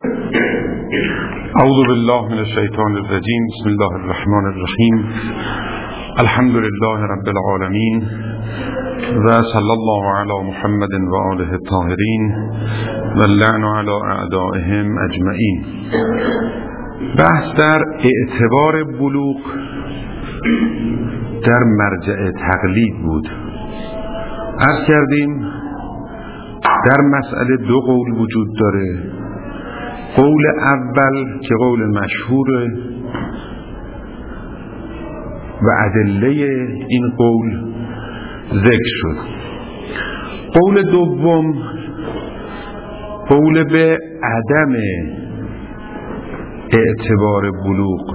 اعوذ بالله من الشیطان الرجیم. بسم الله الرحمن الرحیم. الحمد لله رب العالمین و صلی الله علی محمد و آله الطاهرین و اللعن علی اعدائهم اجمعین. بحث در اعتبار بلوغ در مرجع تقلید بود. عرض کردیم در مسئله دو قول وجود داره. قول اول که قول مشهوره و ادله این قول ذکر شد. قول دوم قول به عدم اعتبار بلوغ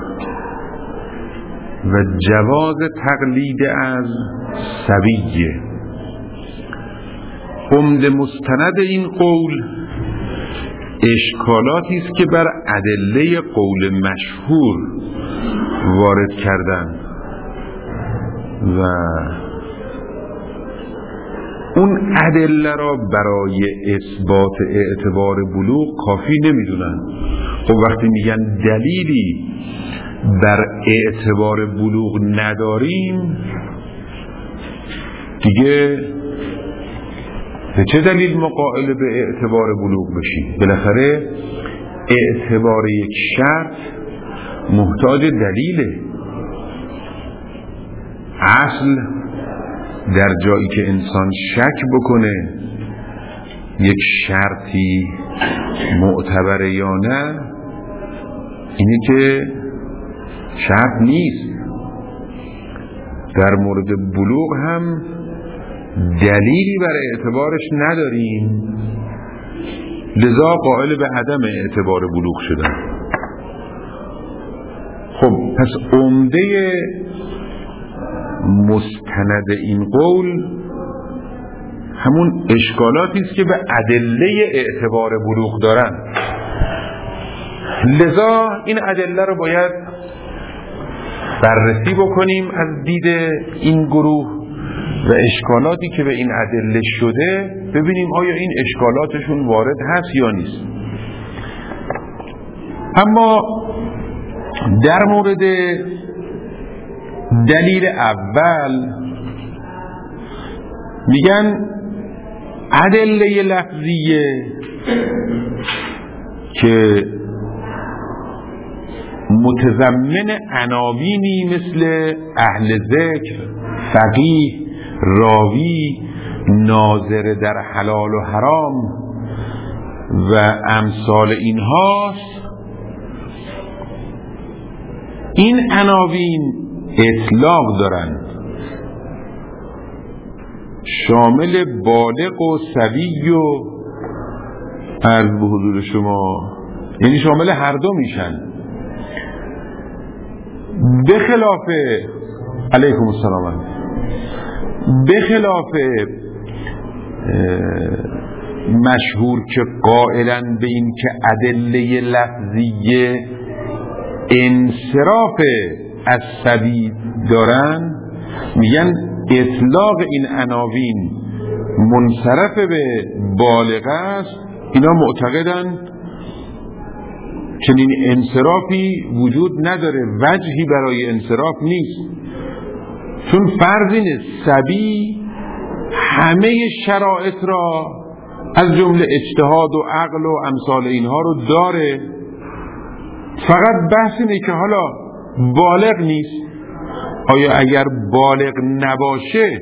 و جواز تقلید از صبیه. عمده مستند این قول اشکالاتی است که بر ادله قول مشهور وارد کردن و اون ادله را برای اثبات اعتبار بلوغ کافی نمیدونن. خب وقتی میگن دلیلی بر اعتبار بلوغ نداریم، دیگه به چه دلیل مقابل به اعتبار بلوغ بشیم؟ بالاخره اعتبار یک شرط محتاج دلیله. اصل در جایی که انسان شک بکنه یک شرطی معتبره یا نه، اینه که شرط نیست. در مورد بلوغ هم دلیلی برای اعتبارش نداریم، لذا قائل به عدم اعتبار بلوغ شدن. خب پس عمده مستند این قول همون اشکالاتی است که به ادله اعتبار بلوغ دارن. لذا این ادله رو باید بررسی بکنیم از دید این گروه و اشکالاتی که به این ادله شده ببینیم آیا این اشکالاتشون وارد هست یا نیست. اما در مورد دلیل اول میگن ادله لفظیه که متضمن عناوینی مثل اهل ذکر، فقیه، راوی، ناظر در حلال و حرام و امثال اینهاست، این عناوین اطلاق دارند، شامل بالغ و صبی و عرض به حضور شما، یعنی شامل هر دو میشن. بخلاف علیکم السلام، بخلاف مشهور که قائلن به این که ادله لفظیه انصراف از صبی دارن، میگن اطلاق این عناوین منصرف به بالغ است. اینا معتقدن چنین انصرافی وجود نداره، وجهی برای انصراف نیست، چون فرض اینه صبی همه شرایط را از جمله اجتهاد و عقل و امثال اینها رو داره، فقط بحث اینه که حالا بالغ نیست. آیا اگر بالغ نباشه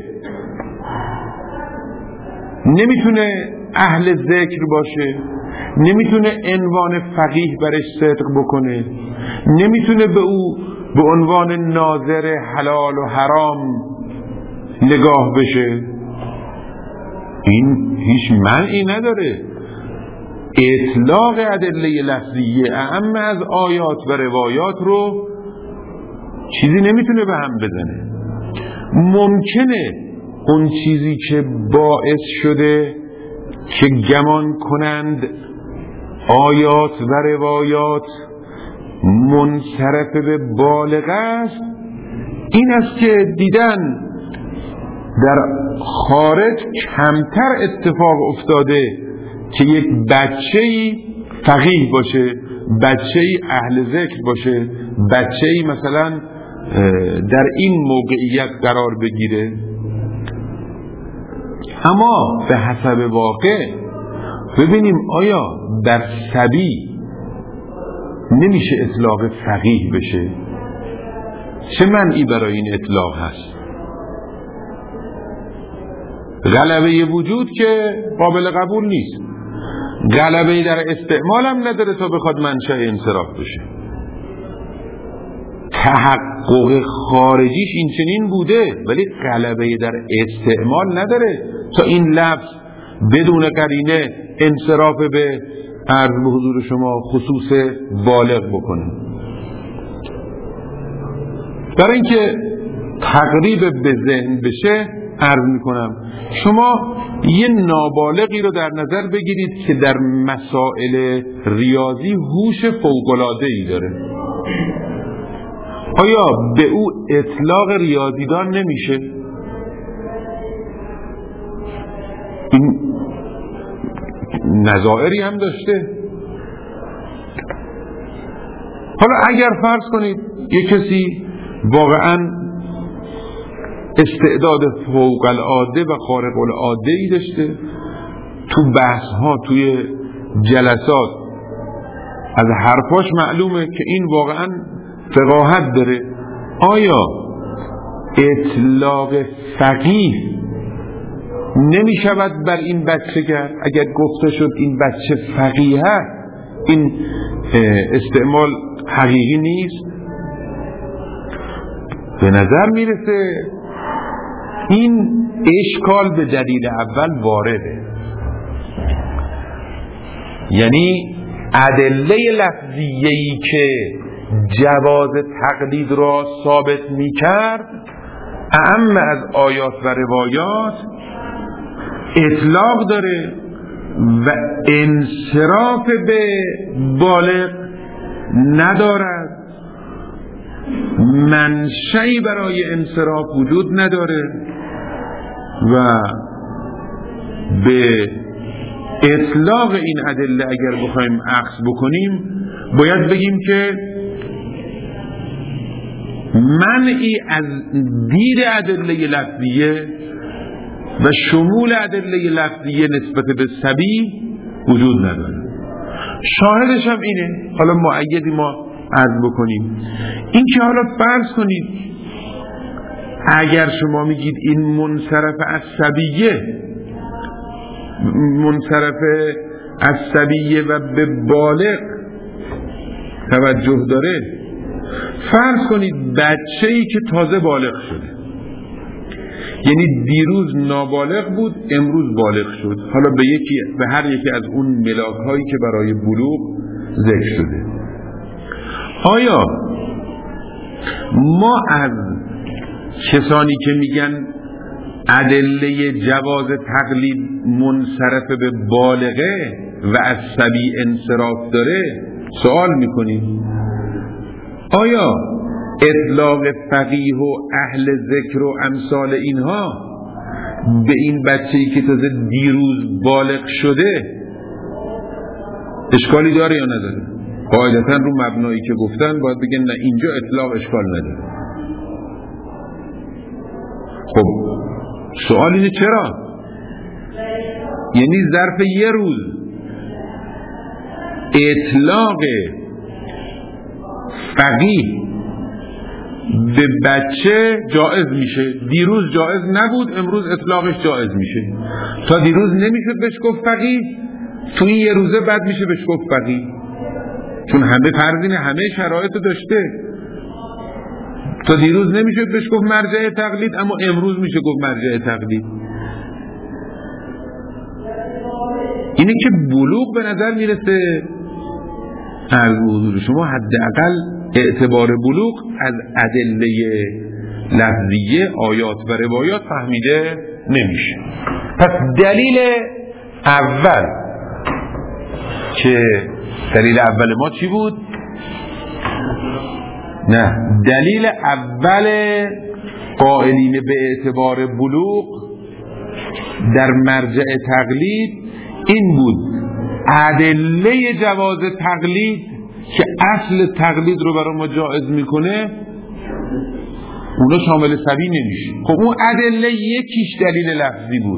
نمیتونه اهل ذکر باشه، نمیتونه عنوان فقیه برش صدق بکنه، نمیتونه به او به عنوان ناظر حلال و حرام نگاه بشه؟ این هیچ معنی نداره. اطلاق ادله لفظیه اعم از آیات و روایات رو چیزی نمیتونه به هم بزنه. ممکنه اون چیزی که باعث شده که گمان کنند آیات و روایات منصرف به بالغ است این است که دیدن در خارج کمتر اتفاق افتاده که یک بچه‌ای فقیه باشه، بچه‌ای اهل ذکر باشه، بچه‌ای مثلا در این موقعیت قرار بگیره. اما به حسب واقع ببینیم آیا در صبی نمیشه اطلاق فقیه بشه؟ چه معنی برای این اطلاق هست؟ غلبه وجود که قابل قبول نیست، غلبه در استعمال هم نداره تا بخواد منشأ انصراف بشه. تحقق خارجیش این چنین بوده ولی غلبه در استعمال نداره تا این لفظ بدون قرینه انصراف به عرض به حضور شما خصوص بالغ بکنه. برای اینکه تقریب به ذهن بشه عرض میکنم شما یه نابالغی رو در نظر بگیرید که در مسائل ریاضی هوش فوق‌العاده‌ای داره. آیا به او اطلاق ریاضیدان نمیشه؟ این نظائری هم داشته. حالا اگر فرض کنید یک کسی واقعا استعداد فوق العاده و خارق العاده ای داشته، تو بحث ها توی جلسات از حرفاش معلومه که این واقعا فقاهت داره، آیا اطلاق فقیه نمی شود بر این بچه کرد؟ اگر گفته شد این بچه فقیه این استعمال حقیقی نیست؟ به نظر میرسه این اشکال به دلیل اول وارده، یعنی ادله لفظیه‌ای که جواز تقلید را ثابت میکرد اعم از آیات و روایات اطلاق داره و انصراف به بالغ ندارد، منشأی برای انصراف وجود نداره و به اطلاق این ادله اگر بخوایم اخذ بکنیم باید بگیم که منعی از دید ادله لفظیه و شمول ادله لفظیه نسبت به صبی وجود نداره. شاهدش هم اینه، حالا مؤیدی ما عرض بکنیم، این که حالا فرض کنید اگر شما میگید این منصرف از صبیه و به بالغ توجه داره، فرض کنید بچه‌ای که تازه بالغ شده، یعنی دیروز نابالغ بود امروز بالغ شد، حالا به هر یکی از اون ملاک‌هایی که برای بلوغ ذکر شده، آیا ما از کسانی که میگن ادله جواز تقلید منصرف به بالغه و از صبی انصراف داره سوال میکنیم آیا اطلاق فقیه و اهل ذکر و امثال اینها به این بچه‌ای که تازه دیروز بالغ شده اشکالی داره یا نداره؟ قاعدتا رو مبنایی که گفتن باید بگن نه اینجا اطلاق اشکال نداره. خب سوال اینه چرا؟ یعنی ظرف یه روز اطلاق فقیه به بچه جائز میشه، دیروز جائز نبود امروز اطلاقش جائز میشه، تا دیروز نمیشد بهش گفت فقیه، تو این یه روزه بعد میشه بهش گفت فقیه، چون همه فرضینه همه شرایط داشته. تا دیروز نمیشد بهش گفت مرجع تقلید اما امروز میشه گفت مرجع تقلید. اینه که بلوغ به نظر میرسه عرض حضور شما حداقل اعتبار بلوغ از ادله لفظیه آیات و روایات فهمیده نمیشه. پس دلیل اول که دلیل اول ما چی بود؟ نه، دلیل اول قائلین به اعتبار بلوغ در مرجع تقلید این بود ادله جواز تقلید که اصل تقلید رو برای ما جایز میکنه اونا شامل سبی نمیشه. خب اون ادله یکیش دلیل لفظی بود،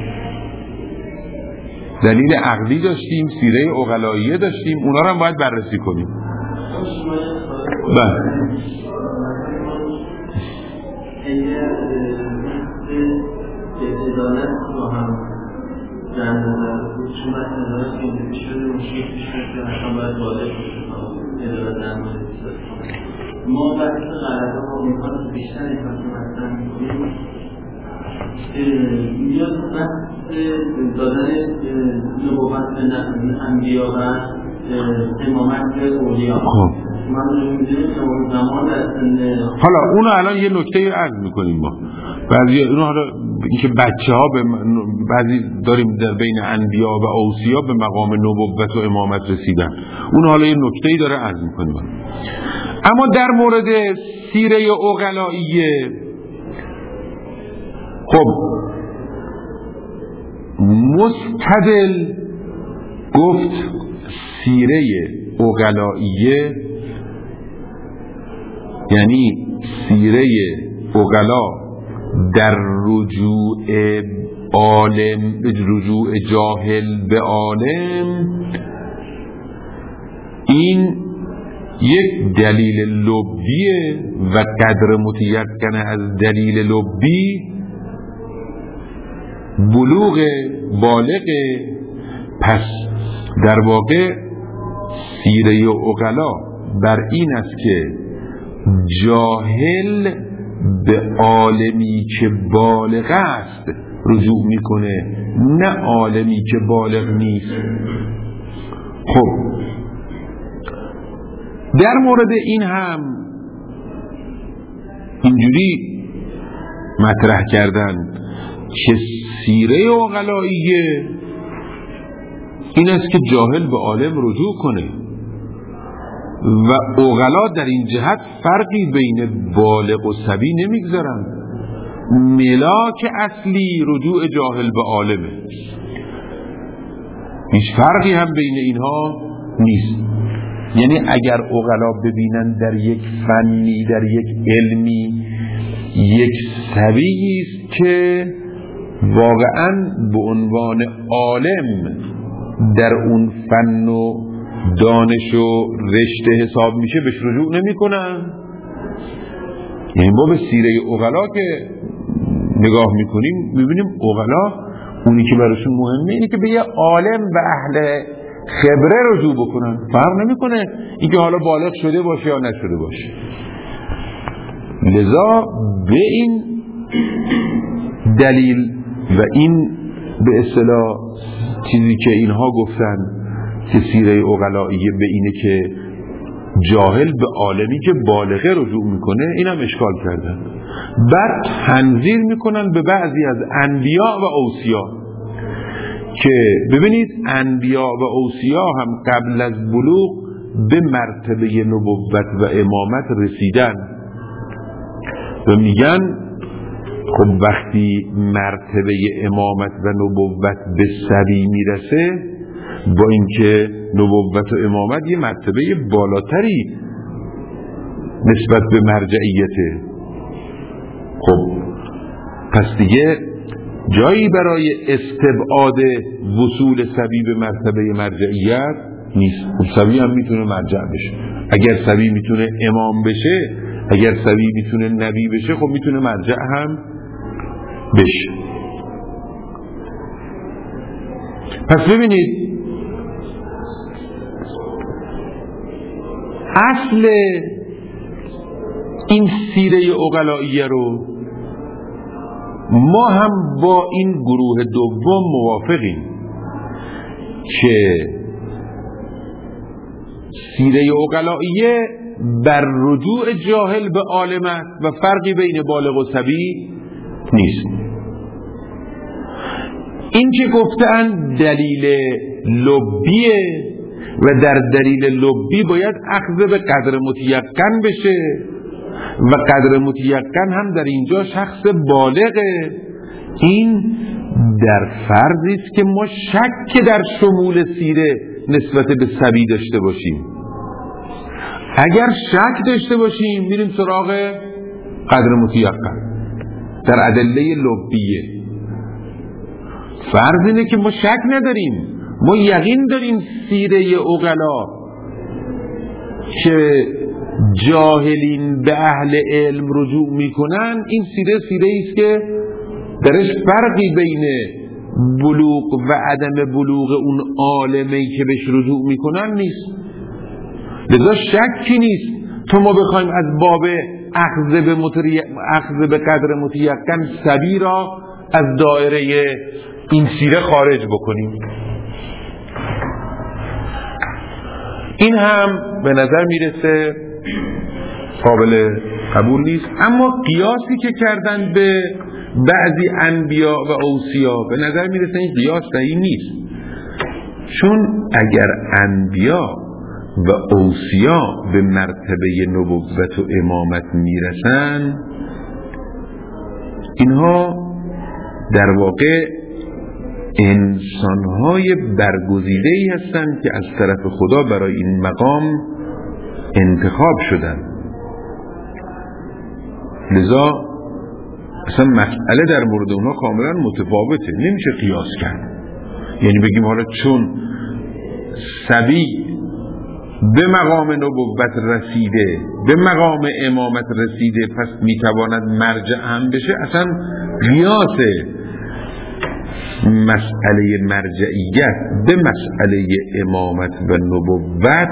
دلیل عقلی داشتیم، سیره عقلائیه داشتیم، اونا رو هم باید بررسی کنیم. بله ادالت رو هم در نظر بود چون باید ادالت که انتبه شده مشکل پیش که اصلا باید بالغ بشه ادالت در مورد ما بحث غلطه ها میکنم بیشتر احساس مطرح میکنیم میاد بحث دادن نبوت به انبیا و امامت به اولیا. حالا اونو الان یه نکته عرض میکنیم ما بعضی اونو، حالا اینکه بچه ها بعضی داریم در بین انبیا و اوصیا به مقام نبوت و امامت رسیدن، اونو حالا یه نکته‌ای داره عرض میکنیم. اما در مورد سیره عقلائیه خب مستدل گفت سیره عقلائیه یعنی سیره عقلا در رجوع عالم، رجوع جاهل به عالم، این یک دلیل لبیه و قدر متیقن از دلیل لبی بلوغ بالغ. پس در واقع سیره عقلا بر این است که جاهل به عالمی که بالغ است رجوع میکنه، نه عالمی که بالغ نیست. خب در مورد این هم اینجوری مطرح کردن که سیره عقلائیه این است که جاهل به عالم رجوع کنه و عقلا در این جهت فرقی بین بالغ و صبی نمیگذارن، ملاک اصلی رجوع جاهل به عالمه، هیچ فرقی هم بین اینها نیست. یعنی اگر عقلا ببینن در یک فنی، در یک علمی یک صبیی است که واقعا به عنوان عالم در اون فن و دانش و رشته حساب میشه بهش رجوع نمی کنن. یعنی ما به سیره عقلا که نگاه میکنیم میبینیم عقلا اونی که براشون مهمه اینه که به یه عالم و اهل خبره رجوع بکنن، فرق نمیکنه اینکه حالا بالغ شده باشه یا نشده باشه. لذا به این دلیل و این به اصطلاح چیزی که اینها گفتن که سیره عقلائیه به اینه که جاهل به عالمی که بالغه رجوع میکنه، اینم اشکال کردن. بعد تنظیر میکنن به بعضی از انبیا و اوصیا که ببینید انبیا و اوصیا هم قبل از بلوغ به مرتبه نبوت و امامت رسیدن و میگن خب وقتی مرتبه امامت و نبوت به صبی میرسه، با اینکه نبوت و امامت یه مرتبه بالاتری نسبت به مرجعیته، خب پس دیگه جایی برای استبعاد وصول صبی به مرتبه مرجعیت نیست. خب صبی هم میتونه مرجع بشه، اگر صبی میتونه امام بشه، اگر صبی میتونه نبی بشه، خب میتونه مرجع هم بشه. پس ببینید اصل این سیره عقلائیه رو ما هم با این گروه دوم موافقیم که سیره عقلائیه بر رجوع جاهل به عالمت و فرقی بین بالغ و صبی نیست. این که گفتن دلیل لبیه و در دلیل لبی باید اخذ به قدر متیقن بشه و قدر متیقن هم در اینجا شخص بالغه، این در فرضی است که ما شک در شمول سیره نسبت به سبی داشته باشیم. اگر شک داشته باشیم میریم سراغ قدر متیقن در ادله لبیه. فرض اینه که ما شک نداریم، ما یقین داریم سیره عقلا که جاهلین به اهل علم رجوع میکنن، این سیره است که درش فرقی بین بلوغ و عدم بلوغ اون عالمی که بهش رجوع میکنن نیست. لذا شکی نیست تو ما بخوایم از باب اخذ به قدر متیقن سبی را از دایره این سیره خارج بکنیم. این هم به نظر میرسه قابل قبول نیست. اما قیاسی که کردن به بعضی انبیا و اوصیا به نظر میرسه این قیاس صحیح نیست، چون اگر انبیا و اوصیا به مرتبه نبوت و امامت میرسن، اینها در واقع انسانهای برگزیده‌ای هستند که از طرف خدا برای این مقام انتخاب شدن. لذا اصلا مسئله در مورد اونها کاملا متفاوته، نمیشه قیاس کرد. یعنی بگیم حالا چون سبی به مقام نبوت رسیده، به مقام امامت رسیده، پس میتواند مرجع هم بشه. اصلا قیاس مسئله مرجعیت به مسئله امامت و نبوت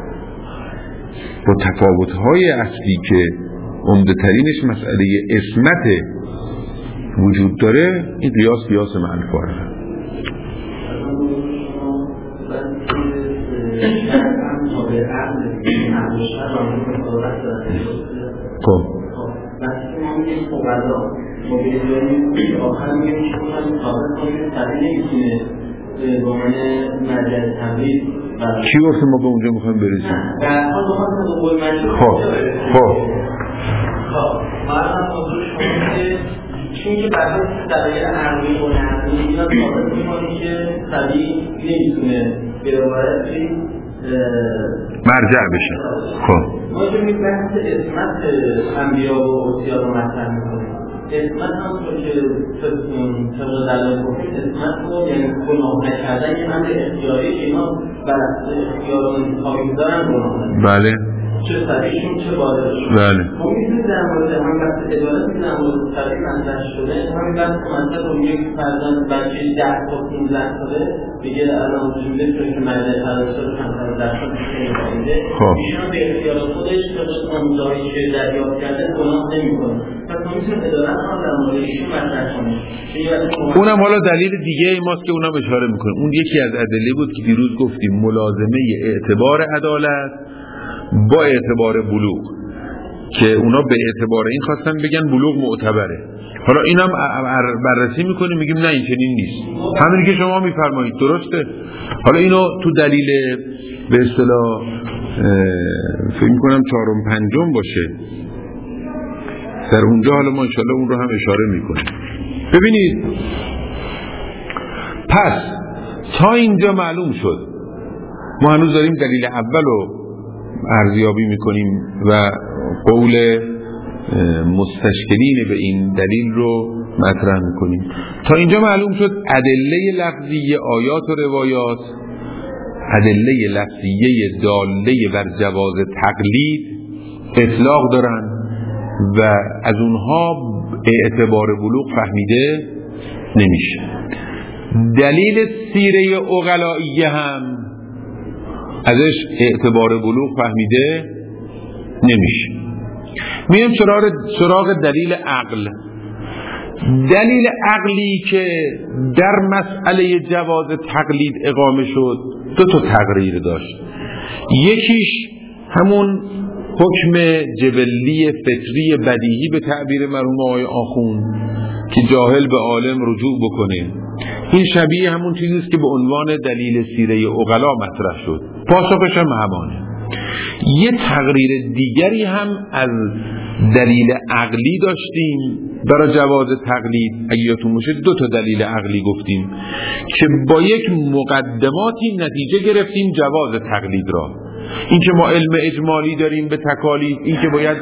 با تفاوت‌های اصلی که عمده ترینش مسئله عصمت وجود داره، این قیاس منفعه. خب آخر میگه که خودم ثابت کنیم سبیل نمیتونه به عنوان مرجع تمرید. کی وقت ما به اونجا میخوایم برسیم؟ در حال بخواهم به قول مجموع مردم حضور شما که چون که برای دلایل عقلی و نقلی اینا ثابت میکنی که سبیل نمیتونه به روایت مرجع بشه. خب ما جمعی بحث عصمت انبیا و اوصیا رو مطرح میکنیم. عصمت هم که طبق دلایل گفتیم عصمت رو یعنی گناه نکردن یه امر اختیاری که اینا بر اساس اختیار و انتخابی می‌ذارن گناه نکردن. بله. چه سریعشون چه بالایشون. بله. ما می‌تونیم در مورد هم بحث عدالت که در مورد سریع مطرح شده، همین بحث مثلا اون یک فرزند بچه 10 تا 15 ساله دیگه الان جمله که مرده ترسل کمتر درشون می‌کنه. خب. ایشون به اختیار خودش طبق آموزشی که دریافت کرده گناه نمی‌کنه. اونم حالا دلیل دیگه ماست که اونم اشاره میکنه. اون یکی از ادله بود که دیروز گفتیم، ملازمه اعتبار عدالت با اعتبار بلوغ، که اونا به اعتبار این خواستن بگن بلوغ معتبره. حالا اینم بررسی میکنیم میگیم نه این چنین نیست، همین که شما میفرمایید درسته. حالا اینو تو دلیل به اصطلاح فکر میکنم 4 و 5 باشه در اونجا، حالا ما انشاءالله اون رو هم اشاره میکنیم. ببینید پس تا اینجا معلوم شد، ما هنوز داریم دلیل اول رو ارزیابی میکنیم و قول مستشکلین به این دلیل رو مطرح میکنیم. تا اینجا معلوم شد ادله لفظی آیات و روایات، ادله لفظیه داله بر جواز تقلید اطلاق دارن و از اونها اعتبار بلوغ فهمیده نمیشه. دلیل سیره عقلائیه هم ازش اعتبار بلوغ فهمیده نمیشه. میریم سراغ دلیل عقل. دلیل عقلی که در مسئله جواز تقلید اقامه شد 2 تقریر داشت. یکیش همون حکم جبلی فطری بدیهی به تعبیر مرحوم آقای آخوند که جاهل به عالم رجوع بکنه. این شبیه همون چیزیست که به عنوان دلیل سیره عقلا مطرح شد، پاسخش هم همانه. یه تقریر دیگری هم از دلیل عقلی داشتیم برای جواز تقلید. اگه یادتون باشه 2 تا دلیل عقلی گفتیم که با یک مقدماتی نتیجه گرفتیم جواز تقلید را. این که ما علم اجمالی داریم به تکالیف، این که باید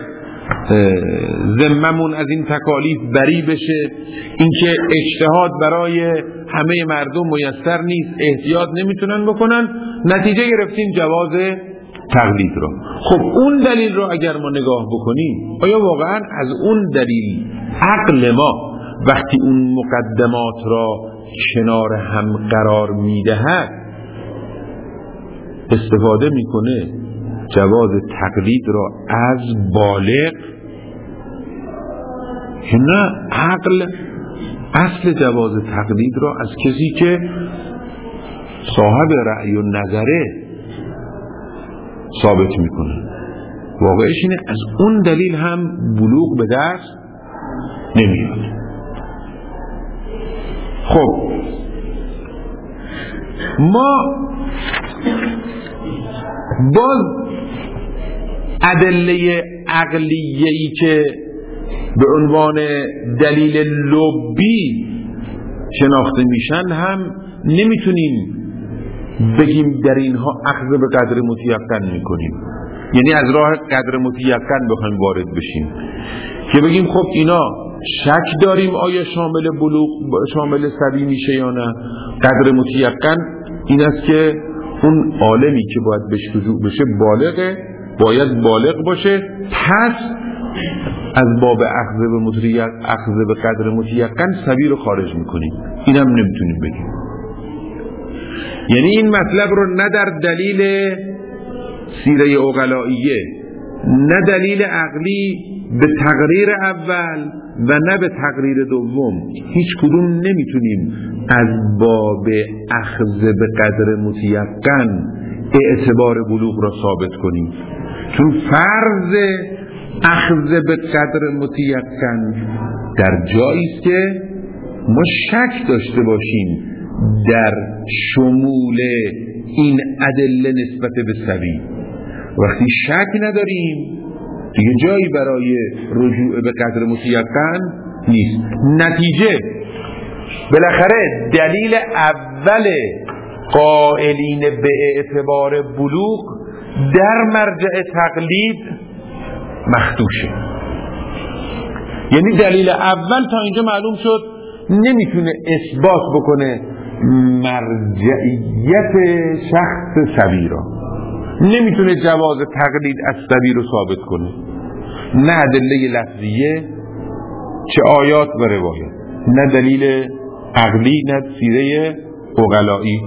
ذممون از این تکالیف بری بشه، این که اجتهاد برای همه مردم میسر نیست، احتیاط نمیتونن بکنن، نتیجه گرفتیم جواز تقلید را. خب اون دلیل را اگر ما نگاه بکنیم، آیا واقعا از اون دلیل عقل ما وقتی اون مقدمات را کنار هم قرار میدهد استفاده میکنه جواز تقلید را از بالغ؟ که نه، عقل اصل جواز تقلید را از کسی که صاحب رأی و نظره ثابت میکنه. واقعش اینه از اون دلیل هم بلوغ به دست نمیاد. خب ما باز ادله عقلیه‌ای که به عنوان دلیل لبی شناخته میشن هم نمیتونیم بگیم در اینها اخذ به قدر متیقن میکنیم، یعنی از راه قدر متیقن بخوایم وارد بشیم که بگیم خب اینا شک داریم آیا شامل صبی میشه یا نه. قدر متیقن این است که اون عالمی که باید بهش رجوع بشه بالغه، باید بالغ باشه، پس از باب اخذ به قدر متیقن صبی رو خارج میکنیم. این هم نمیتونیم بگیم. یعنی این مطلب رو نه در دلیل سیره عقلائیه نه دلیل عقلی به تقریر اول و نه به تقریر دوم هیچ کدوم نمیتونیم از باب اخذ به قدر متیقن اعتبار بلوغ را ثابت کنیم، چون فرض اخذ به قدر متیقن در جایی است که ما شک داشته باشیم در شمول این ادله نسبت به صبی. وقتی شک نداریم دیگه جایی برای رجوع به قدر متیقن نیست. نتیجه بالاخره دلیل اول قائلین به اعتبار بلوغ در مرجع تقلید مخدوشه. یعنی دلیل اول تا اینجا معلوم شد نمیتونه اثبات بکنه مرجعیت شخص صبی را، نمیتونه جواز تقلید از صبی رو ثابت کنه، نه ادله لفظیه چه آیات و روایات، نه دلیل عقلی نه سیره عقلائی.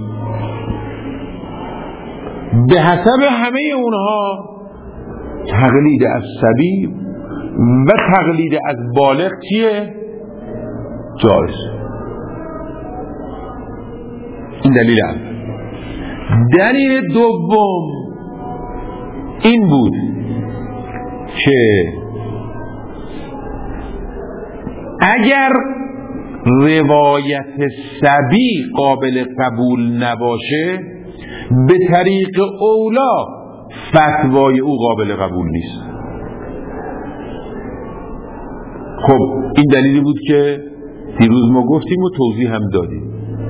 به حسب همه اونها تقلید از صبی و تقلید از بالغ چیه؟ جایز. این دلیل اول. دلیل دوم این بود که اگر روایت صبی قابل قبول نباشه به طریق اولا فتوای او قابل قبول نیست. خب این دلیلی بود که دیروز ما گفتیم و توضیح هم دادیم.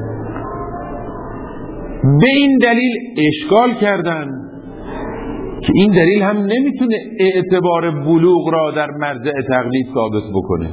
به این دلیل اشکال کردن که این دلیل هم نمیتونه اعتبار بلوغ را در مرجع تقلید ثابت بکنه،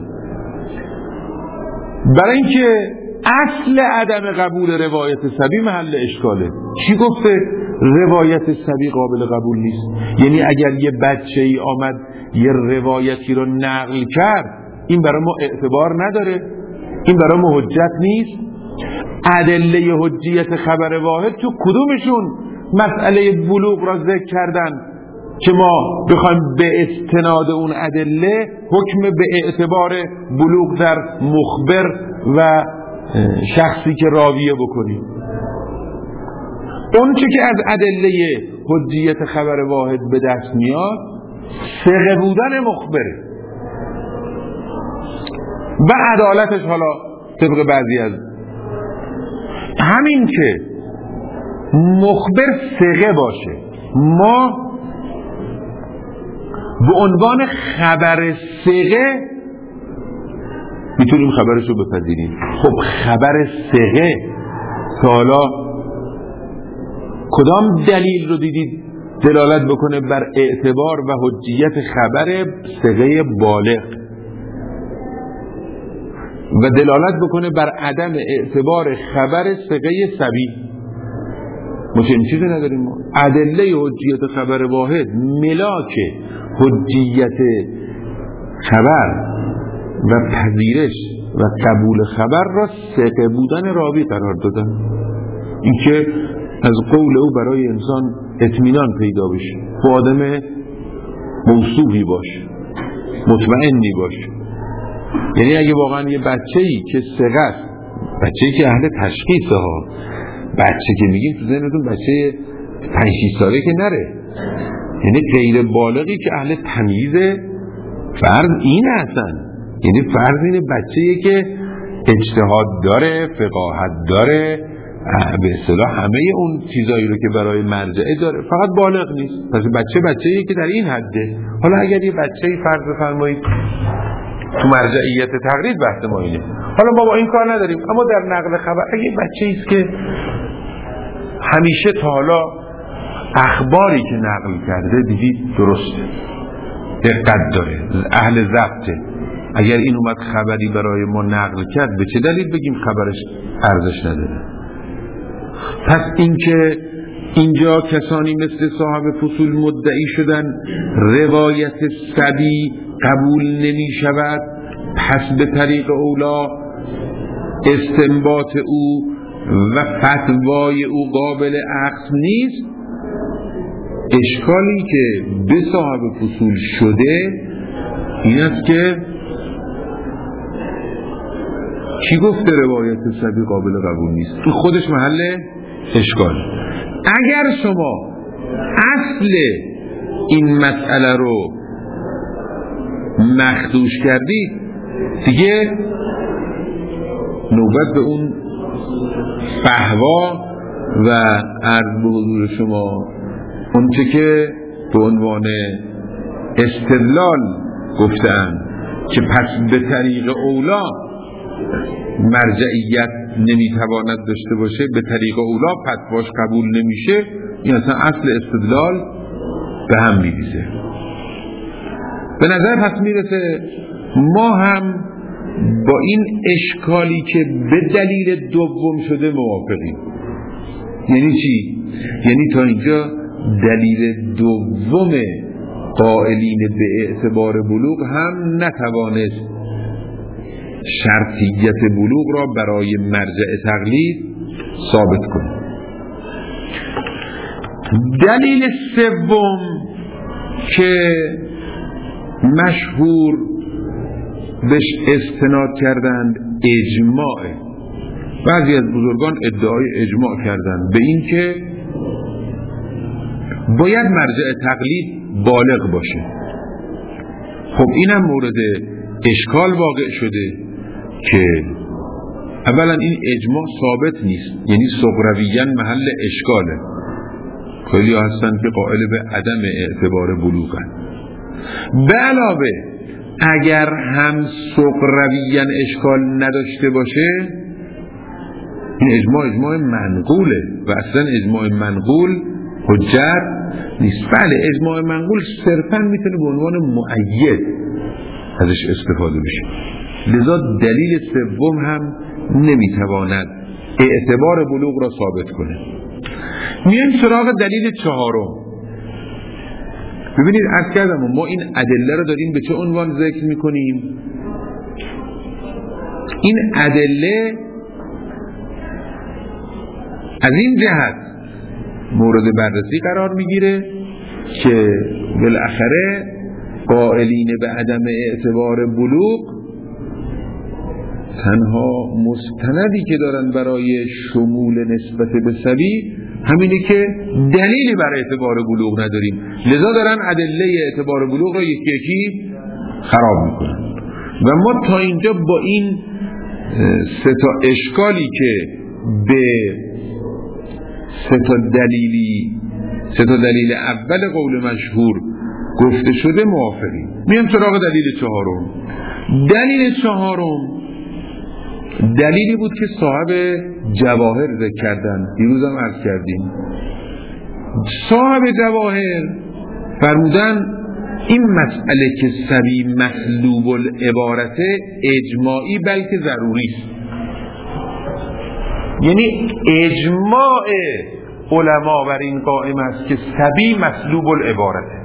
برای اینکه اصل عدم قبول روایت صبی محل اشکاله. چی گفته؟ روایت صبی قابل قبول نیست. یعنی اگر یه بچه ای آمد یه روایتی رو نقل کرد این برای ما اعتبار نداره، این برای ما حجت نیست. ادله حجیت خبر واحد تو کدومشون مسئله بلوغ را ذکر کردن که ما بخوایم به استناد اون ادله حکم به اعتبار بلوغ در مخبر و شخصی که راویه بکنیم؟ اون چه که از ادله حجیت خبر واحد به دست میاد ثقه بودن مخبره و عدالتش. حالا طبق بعضی از همین که مخبر ثقه باشه، ما به عنوان خبر ثقه میتونیم خبرش رو بپذیریم. خب خبر ثقه تا حالا کدام دلیل رو دیدید دلالت بکنه بر اعتبار و حجیت خبر ثقه بالغ و دلالت بکنه بر عدم اعتبار خبر ثقه صبی؟ ما چنین چیزی نداریم. ما ادله حجیت خبر واحد ملاک حجیت خبر و پذیرش و قبول خبر را ثقه بودن راوی قرار دادن. این که از قول او برای انسان اطمینان پیدا بشه، خب آدم موثوقی باشه، مطمئنی باشه. یعنی اگه واقعا یه بچه‌ای که ثقه است، بچه‌ای که اهل تشخیصه ها، بچه که میگیم تو ذهنتون بچه 5-6 ساله که نره، یعنی غیر بالغی که اهل تمیزه، فرض این هستن. یعنی فرض اینه بچه‌ای که اجتهاد داره، فقاهت داره، به اصطلاح همه اون چیزایی رو که برای مرجعه داره، فقط بالغ نیست. پس بچه‌ای که در این حده. حالا اگر یه بچه‌ای فرض بفرمایید تو مرجعیت تقلید بحث ما اینه، حالا ما با این کار نداریم، اما در نقل خبر اگه بچه‌ای است که همیشه تا حالا اخباری که نقل کرده دیدید درسته، دقت داره، اهل ضبطه، اگر این اومد خبری برای ما نقل کرد به چه دلیل بگیم خبرش ارزش نداره؟ پس اینکه اینجا کسانی مثل صاحب فصول مدعی شدن روایت صبی قبول نمی شود، پس به طریق اولا استنباط او و فتوای او قابل اخذ نیست. اشکالی که به صاحب فصول شده این است که کی گفته روایت صبی قابل قبول نیست؟ این خودش محل اشکال. اگر شما اصل این مسئله رو مخدوش کردید دیگه نوبت به اون فهوا و عرض به حضور شما اونچه که به عنوان استدلال گفتن که پس به طریق اولا مرجعیت نمیتواند داشته باشه، به طریق اولا فتواش قبول نمیشه، این اصلا اصل استدلال به هم میریزه. به نظر پس میرسه ما هم با این اشکالی که به دلیل دوم شده موافقیم. یعنی چی؟ یعنی تا اینجا دلیل دوم قائلین به اعتبار بلوغ هم نتوانست شرطیت بلوغ را برای مرجع تقلید ثابت کنه. دلیل سوم که مشهور بهش استناد کردند اجماع. بعضی از بزرگان ادعای اجماع کردند به این که باید مرجع تقلید بالغ باشه. خب اینم مورد اشکال واقع شده که اولا این اجماع ثابت نیست، یعنی صغرویاً محل اشکاله. خیلی هستن که قائل به عدم اعتبار بلوغن. به علاوه اگر هم صغرویاً اشکال نداشته باشه، این اجماع منقوله و اصلا اجماع منقول حجت نیست. بله اجماع منقول صرفاً میتونه به عنوان مؤید ازش استفاده بشه، لذا دلیل سوم هم نمیتواند اعتبار بلوغ را ثابت کنه. میایم سراغ دلیل چهارم. ببینید عرض کردم ما این ادله رو داریم به چه عنوان ذکر میکنیم؟ این ادله از این جهت مورد بررسی قرار میگیره که بالاخره قائلین به عدم اعتبار بلوغ تنها مستندی که دارن برای شمول نسبت به صبی همینه که دلیلی برای اعتبار بلوغ نداریم، لذا دارن ادله اعتبار بلوغ را یکی یکی خراب میکنن. و ما تا اینجا با این سه تا اشکالی که به سه تا دلیل اول قول مشهور گفته شده موافقیم. میام سراغ دلیل چهارم. دلیل چهارم دلیلی بود که صاحب جواهر ذکر کردن، دیروز هم عرض کردیم. صاحب جواهر فرمودن این مسئله که صبی مسلوب العبارت اجماعی بلکه ضروری است. یعنی اجماع علما بر این قائم است که صبی مسلوب العبارته.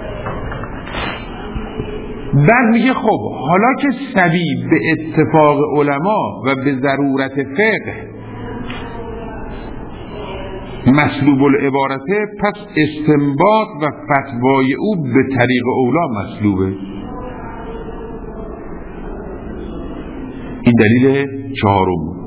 بعد میگه خب حالا که صبی به اتفاق علما و به ضرورت فقه مسلوب العبارته، پس استنباط و فتوای او به طریق اولا مسلوبه. این دلیل چهارم.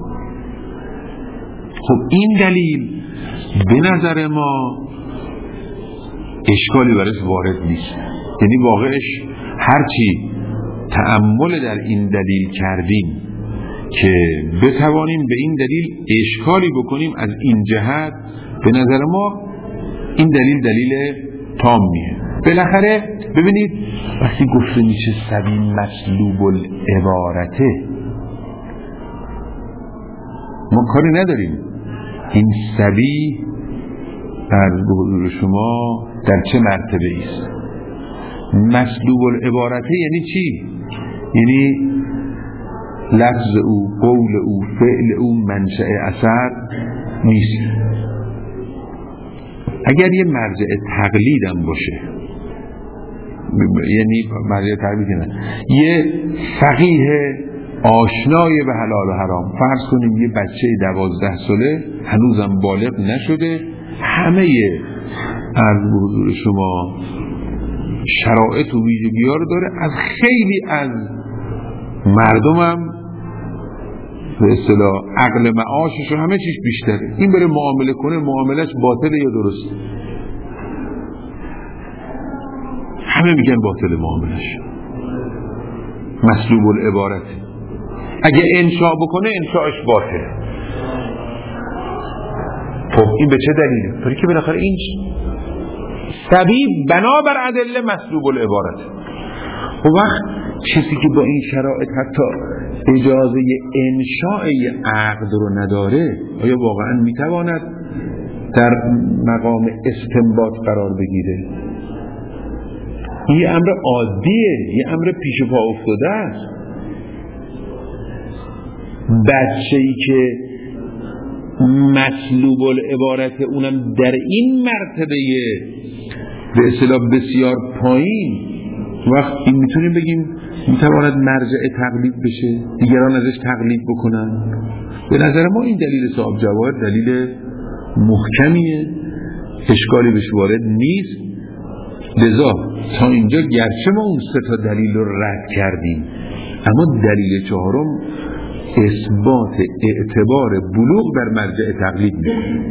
خب این دلیل به نظر ما اشکالی برش وارد نیست. یعنی واقعش هرچی تأمل در این دلیل کردیم که بتوانیم به این دلیل اشکالی بکنیم، از این جهت به نظر ما این دلیل تامیه. بالاخره ببینید وقتی گفته میشه صبی مسلوب العبارته، ما کاری نداریم این صبی از به حضور شما در چه مرتبه است. مسلوب العبارته یعنی چی؟ یعنی لفظ او، قول او، فعل او منشأ اثر نیست. اگر یه مرجع تقلیدم باشه، یعنی مرجع تقلید نه، یه فقیه آشنای به حلال و حرام، فرض کنیم یه بچه 12 ساله هنوزم بالغ نشده، همه از حضور شما شرایط و ویژگی‌ها رو داره، از خیلی از مردمم به اصطلاح عقل معاشش و همه چیش بیشتره، این بره معامله کنه، معاملش باطله یا درسته؟ همه میگن باطله معاملش، مسلوب العبارت. اگه انشاء بکنه انشاءش باطله. خب این به چه دلیله؟ طوری که بالاخره این صبی بنابر ادله مسلوب العبارت. خب وقت کسی که با این شرایط حتی اجازه انشاء عقد رو نداره، آیا واقعا میتواند در مقام استنباط قرار بگیره؟ یه امر عادیه، یه امر پیش پا افتاده است. بچه‌ای که مسلوب العبارت اونم در این مرتبه به اصطلاح بسیار پایین، وقت این میتونیم بگیم میتواند مرجع تقلید بشه، دیگران ازش تقلید بکنن. به نظر ما این دلیل صاحب جواهر دلیل محکمیه، اشکالی بهش وارد نیست. لذا تا اینجا گرچه ما اون 3 تا دلیل رو رد کردیم، اما دلیل چهارم اثبات اعتبار بلوغ در مرجع تقلید میکنه.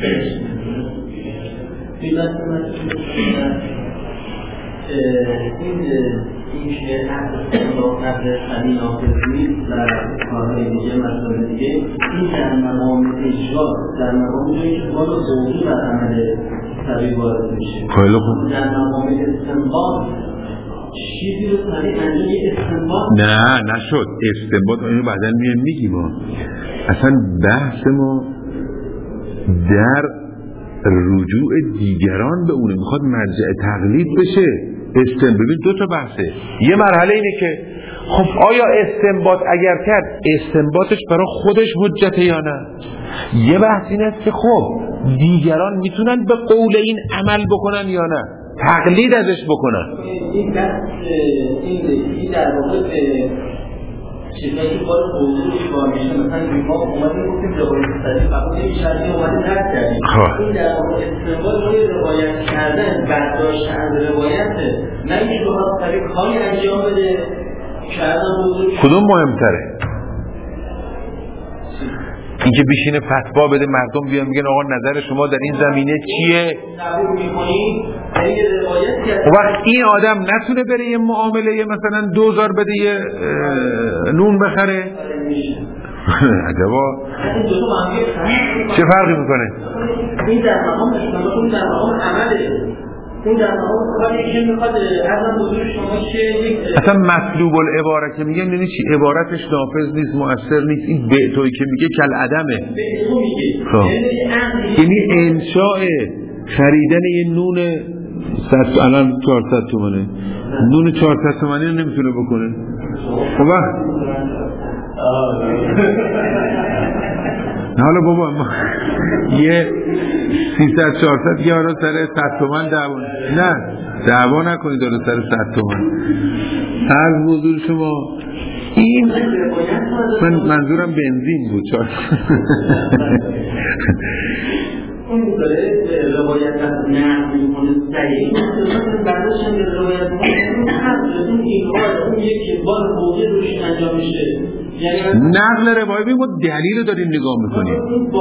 این که عقل خلی ناقض نیست در کارهای دیگه، مسائل دیگه، این در مقام اجرا، در مقام جایی که بالا ضوری بر عمل طبیعی وارد میشه. در مقام استنباط چیزی رو طبیعی انجام یه استنباط نه نشد. استنباط اینو بعدا میگیم ما. اصلا بحث ما در رجوع دیگران به اونه، میخواد مرجع تقلید بشه. ببین 2 تا بحثه. یه مرحله اینه که خب آیا استنباط اگر کرد استنباطش برای خودش حجته یا نه. یه بحث این است که خب دیگران میتونن به قول این عمل بکنن یا نه، تقلید ازش بکنن. این در واقع چیزایی که باید حضورش کار میشه، مثلا ما اومدیم گفتیم روایت صدیق قبول نمیشه، اومدیم رد کردیم. این در واقع استنباط روی روایت کردن، برداشت از روایت، نه اینکه باید صدیق کاری انجام بده کردن حضورش. کدوم مهمتره؟ اینکه بشینه فتوا بده مردم بیان میگن آقا نظر شما در این زمینه چیه؟ و وقت این آدم نتونه بره یه معامله مثلا 2000 بده یه نون بخره؟ عجبا چه فرقی میکنه؟ این در مقام استنباط، در مقام عمله. اون در واقع کاری که میخواد ازم حضور شما که اصلا مطلوب العباره که میگم یعنی چی؟ عبارتش نافذ نیست، مؤثر نیست. این بعتوی که میگه کل عدمه. بعتو میگه یعنی انشاء خریدن یه نون الان 400 تومنه، نون 400 تومنی رو نمیتونه بکنه. خب حالا بابا ما یه 300-400 یه آرا سر 100 تومن دعوا نکنید داره سر 100 تومن. هر موضوع شما این من منظورم بنزین بود 400 اون داره روایت نقل میکنه صحیح بعدش هم روایت اون اون یک بار موضوع روش انجام میشه. نقل روایی ما دلیل داریم نگاه میکنیم.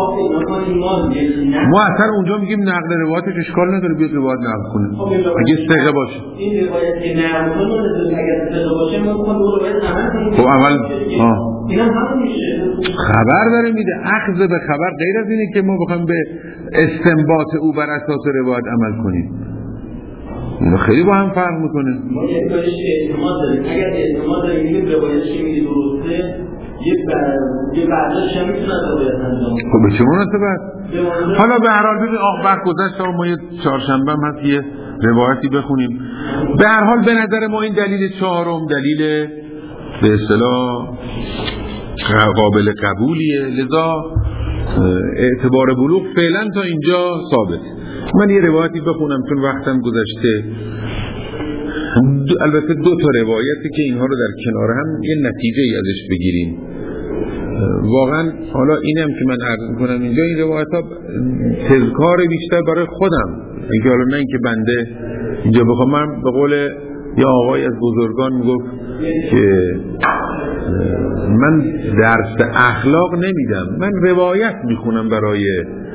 ما اصلا اونجا میگیم نقل روایتش اشکال نداره بیاد روایت نقل کنه اگه ثقه باشه. این روایت که نقل کنه اگر ثقه باشه ما میخوام دو روایت عمل کنیم. خب اول اینا هم میشه خبر داره میده. اخذ به خبر غیر از اینه که ما بخوایم به استنباط او بر اساس روایت عمل کنیم. اینا خیلی با هم فرق میکنه. ما یک کارش اعتماد داریم. اگر اعتماد داریم میگیم روایتش که میگه درسته یه برداشت هم میتونه روایت انجام کنه. خب به چه مناسبت؟ حالا به هر حال ببین وقت گذشت ما یه چهارشنبه هم هست یه روایتی بخونیم. به هر حال به نظر ما این دلیل چهارم دلیل به اصطلاح قابل قبولیه، لذا اعتبار بلوغ فعلا تا اینجا ثابت. من یه روایتی بخونم چون وقتم گذشته. البته دو تا روایتی که اینها رو در کنار هم یه نتیجه ای ازش بگیریم. واقعا حالا اینم که من عرض میکنم اینجا این روایت ها تذکار بیشتر برای خودم، اینکه حالا نه اینکه بنده اینجا بخوام. من به قول یا آقای از بزرگان میگفت که من درس اخلاق نمیدم، من روایت میخونم برای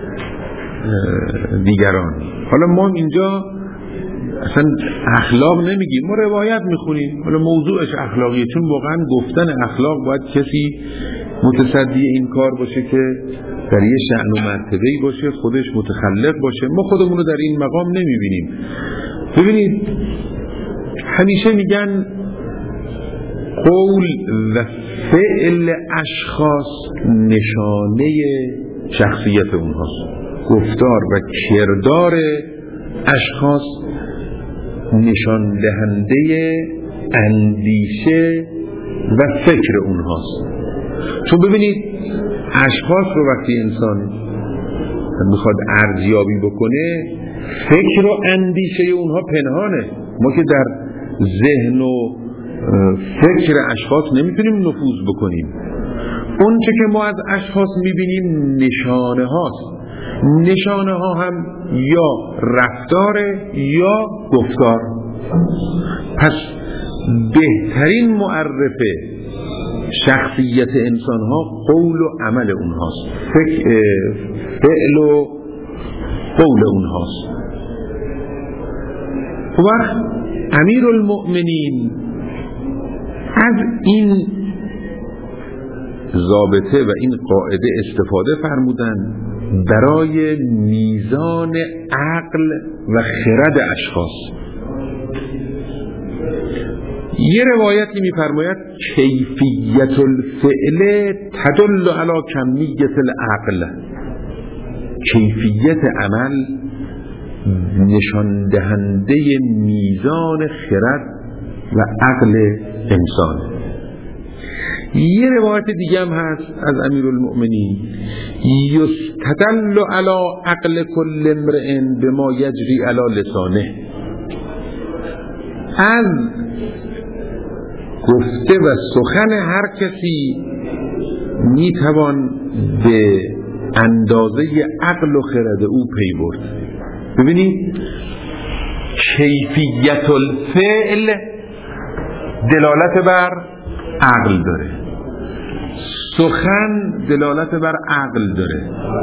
دیگران. حالا ما اینجا اصلا اخلاق نمیگیم، ما روایت میخونیم. حالا موضوعش اخلاقیه چون واقعا گفتن اخلاق باید کسی متصدی این کار باشه که در یه شأن و مرتبه‌ای باشه، خودش متخلق باشه. ما خودمون رو در این مقام نمیبینیم. ببینید همیشه میگن قول و فعل اشخاص نشانه شخصیت اونهاست، گفتار و کردار اشخاص نشان دهنده اندیشه و فکر اونهاست. چون ببینید اشخاص رو وقتی انسان میخواد ارزیابی بکنه فکر و اندیشه اونها پنهانه. ما که در ذهن و فکر اشخاص نمیتونیم نفوذ بکنیم. اون چه که ما از اشخاص میبینیم نشانه هاست. نشانه ها هم یا رفتار یا گفتار. پس بهترین معرفه شخصیت انسان ها قول و عمل اونهاست، فعل و قول اونهاست. وقت امیر المؤمنین از این ضابطه و این قاعده استفاده فرمودن برای میزان عقل و خرد اشخاص. یه روایتی می‌فرماید کیفیت الفعل تدل علی کمیت العقل. کیفیت عمل نشان دهنده میزان خرد و عقل انسان. یه روایت دیگه هم هست از امیرالمؤمنین یستدل علی عقل کل امرئ بما یجری علی لسانه. از گفته و سخن هر کسی میتوان به اندازه عقل و خرد او پی برد. ببینید کیفیت الفعل دلالت بر عقل داره، سخن دلالت بر عقل داره.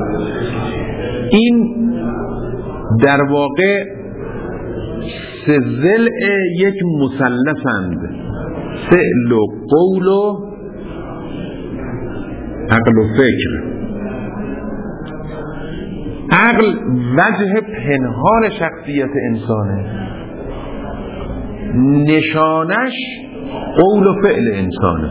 این در واقع سه ضلع یک مثلثند: فعل و قول و عقل و فکر. عقل وجه پنهان شخصیت انسانه، نشانش قول و فعل انسانه.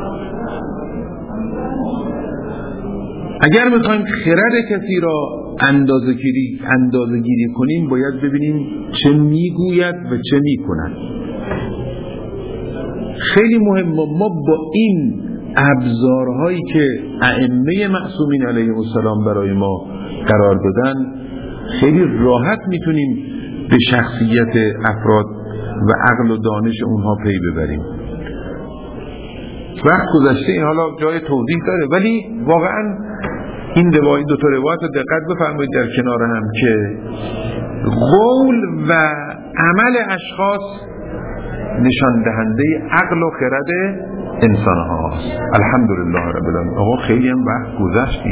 اگر میخوایم خرد کسی را اندازه گیری کنیم باید ببینیم چه میگوید و چه میکند. خیلی مهم ما با این ابزارهایی که ائمه معصومین علیهم السلام برای ما قرار دادن خیلی راحت میتونیم به شخصیت افراد و عقل و دانش اونها پی ببریم. وقت گذشته حالا جای توضیح داره، ولی واقعا این دو تا روایت رو دقت بفرمایید در کنار هم که قول و عمل اشخاص نشان دهنده عقل و خرد انسان هاست. الحمدلله رب العالمین. آقا خیلی هم وقت گذشت.